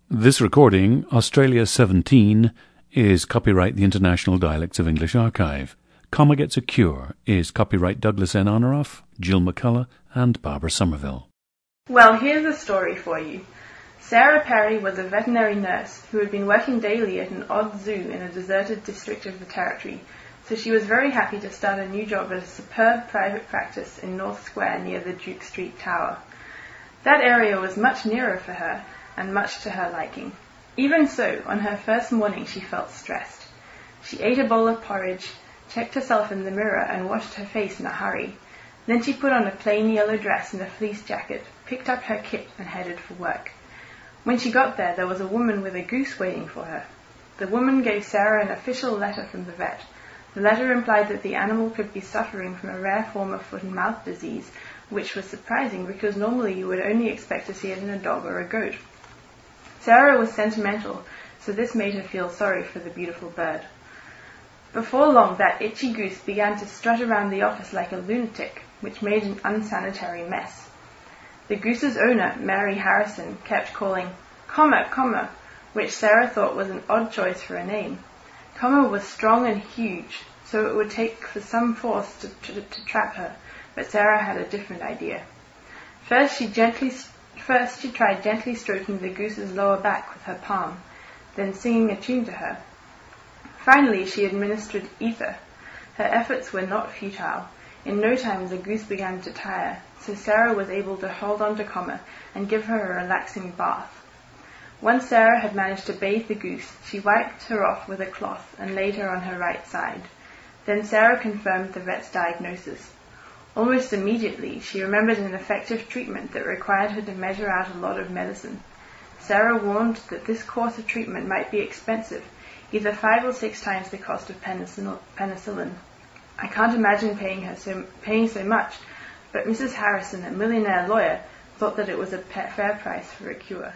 This recording, Australia 17, is copyright the International Dialects of English Archive. Comma Gets a Cure is copyright Douglas N. Honoroff, Jill McCullough, and Barbara Somerville. Well, here's a story for you. Sarah Perry was a veterinary nurse who had been working daily at an odd zoo in a deserted district of the Territory, so she was very happy to start a new job at a superb private practice in North Square near the Duke Street Tower. That area was much nearer for her, and much to her liking. Even so, on her first morning she felt stressed. She ate a bowl of porridge, checked herself in the mirror and washed her face in a hurry. Then she put on a plain yellow dress and a fleece jacket, picked up her kit and headed for work. When she got there was a woman with a goose waiting for her. The woman gave Sarah an official letter from the vet. The letter implied that the animal could be suffering from a rare form of foot and mouth disease, which was surprising because normally you would only expect to see it in a dog or a goat. Sarah was sentimental, so this made her feel sorry for the beautiful bird. Before long, that itchy goose began to strut around the office like a lunatic, which made an unsanitary mess. The goose's owner, Mary Harrison, kept calling, "Comma, comma," which Sarah thought was an odd choice for a name. Comma was strong and huge, so it would take for some force to trap her, but Sarah had a different idea. First she tried gently stroking the goose's lower back with her palm, then singing a tune to her. Finally she administered ether. Her efforts were not futile. In no time the goose began to tire, so Sarah was able to hold on to Comma and give her a relaxing bath. Once Sarah had managed to bathe the goose, she wiped her off with a cloth and laid her on her right side. Then Sarah confirmed the vet's diagnosis. Almost immediately, she remembered an effective treatment that required her to measure out a lot of medicine. Sarah warned that this course of treatment might be expensive, either 5 or 6 times the cost of penicillin. I can't imagine paying so much, but Mrs. Harrison, a millionaire lawyer, thought that it was a fair price for a cure.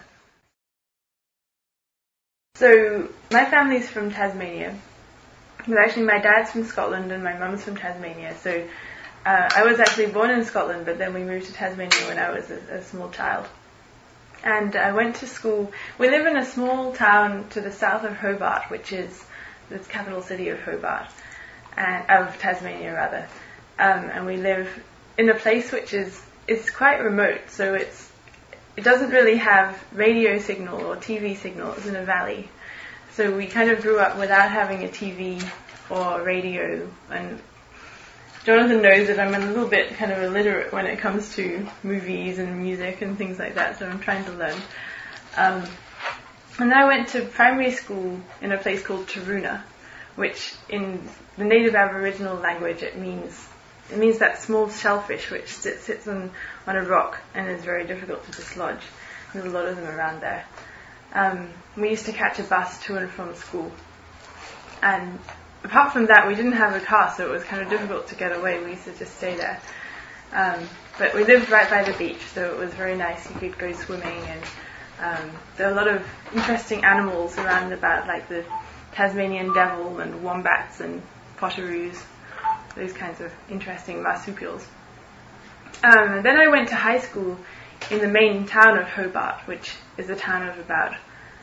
So, my family's from Tasmania. Well, actually, my dad's from Scotland and my mum's from Tasmania, so I was actually born in Scotland, but then we moved to Tasmania when I was a small child. And I went to school. We live in a small town to the south of Hobart, which is the capital city of Hobart, of Tasmania rather. And we live in a place which is quite remote, so it doesn't really have radio signal or TV signal. It's in a valley. So we kind of grew up without having a TV or radio, and Jonathan knows that I'm a little bit kind of illiterate when it comes to movies and music and things like that, so I'm trying to learn. And then I went to primary school in a place called Taroona, which in the native Aboriginal language it means that small shellfish which sits on a rock and is very difficult to dislodge. There's a lot of them around there. We used to catch a bus to and from school, and apart from that, we didn't have a car, so it was kind of difficult to get away. We used to just stay there. But we lived right by the beach, so it was very nice. You could go swimming, and there are a lot of interesting animals around about, like the Tasmanian devil and wombats and potoroos, those kinds of interesting marsupials. Then I went to high school in the main town of Hobart, which is a town of about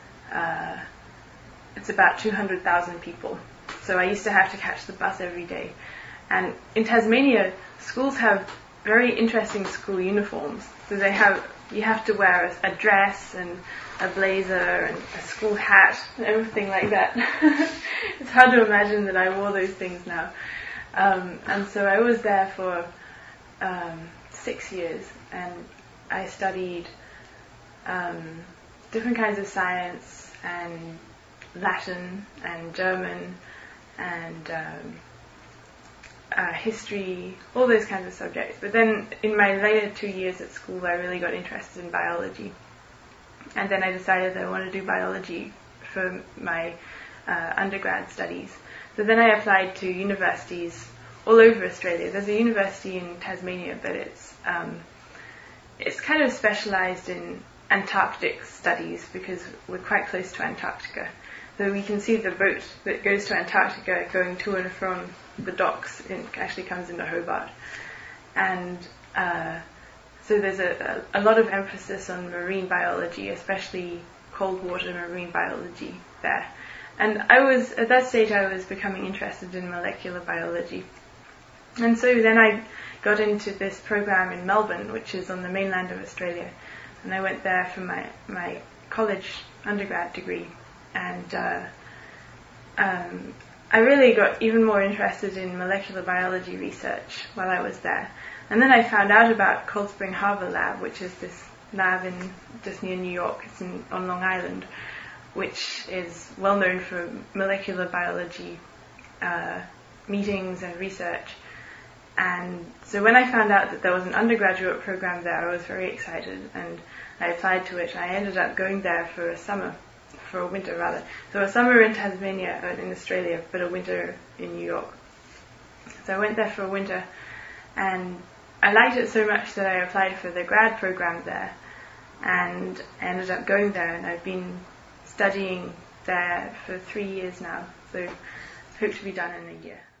200,000 people. So I used to have to catch the bus every day. And in Tasmania, schools have very interesting school uniforms. So you have to wear a dress and a blazer and a school hat and everything like that. It's hard to imagine that I wore those things now. And so I was there for 6 years, and I studied different kinds of science and Latin and German and history, all those kinds of subjects. But then in my later 2 years at school, I really got interested in biology. And then I decided that I wanted to do biology for my undergrad studies. So then I applied to universities all over Australia. There's a university in Tasmania, but it's kind of specialized in Antarctic studies because we're quite close to Antarctica. So we can see the boat that goes to Antarctica going to and from the docks. It actually comes into Hobart. And so there's a lot of emphasis on marine biology, especially cold water marine biology there. And at that stage I was becoming interested in molecular biology. And so then I got into this program in Melbourne, which is on the mainland of Australia. And I went there for my college undergrad degree. And I really got even more interested in molecular biology research while I was there. And then I found out about Cold Spring Harbor Lab, which is this lab just near New York. It's on Long Island, which is well known for molecular biology meetings and research. And so when I found out that there was an undergraduate program there, I was very excited, and I applied to it. And I ended up going there for a winter rather. So a summer in Tasmania, in Australia, but a winter in New York. So I went there for a winter, and I liked it so much that I applied for the grad program there, and I ended up going there, and I've been studying there for 3 years now, so hope to be done in a year.